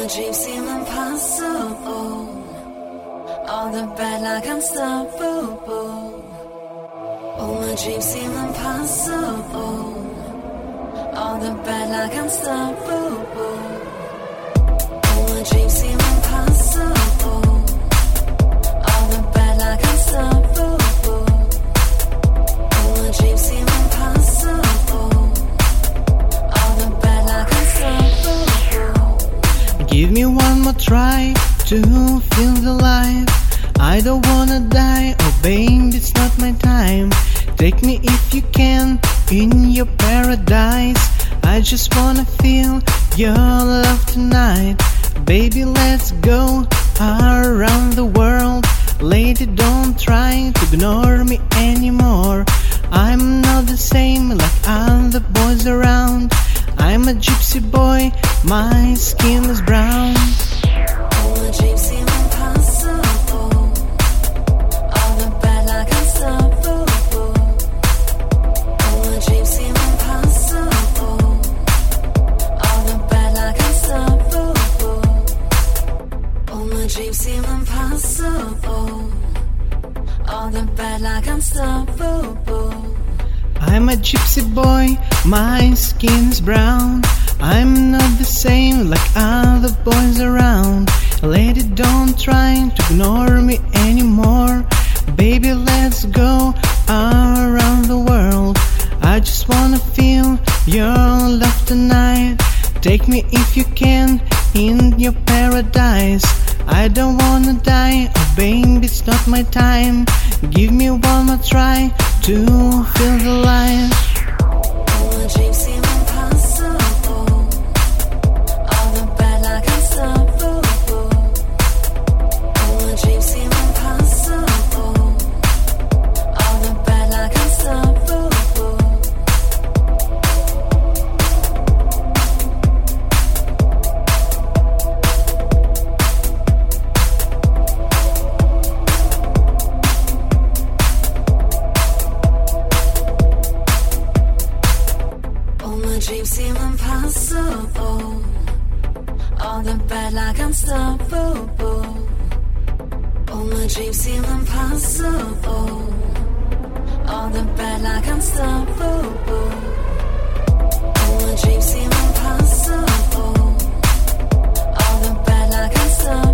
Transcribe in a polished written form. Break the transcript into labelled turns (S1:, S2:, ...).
S1: my dreams seem impossible. All the bad like unstoppable. All my dreams seem impossible. All the bad like unstoppable. All my dreams seem impossible. All the bad like unstoppable. All my dreams seem impossible. All the bad like unstoppable.
S2: Give me one more try to feel the life. I don't wanna die, oh babe, it's not my time. Take me if you can in your paradise. I just wanna feel your love tonight. Baby, let's go around the world. Lady, don't try to ignore me anymore. I'm not the same like other boys around. I'm a gypsy boy, my skin is brown.
S1: All my dreams seem impossible. All the bad like unstoppable. All my dreams seem impossible. All the bad like unstoppable. All my dreams seem impossible. All the bad like unstoppable.
S2: I'm a gypsy boy, my skin's brown. I'm not the same like other boys around. Lady, don't try to ignore me anymore. Baby, let's go around the world. I just wanna feel your love tonight. Take me if you can in your paradise. I don't wanna die, oh baby, it's not my time. Give me one more try to feel the life.
S1: All my dreams seem impossible. All the bad like unstoppable. All my dreams seem impossible. All the bad like unstoppable. All my dreams seem impossible. All the bad like unstoppable. All my dreams seem impossible. All the bad like unstoppable. All my dreams seem impossible. All the bad like unstoppable.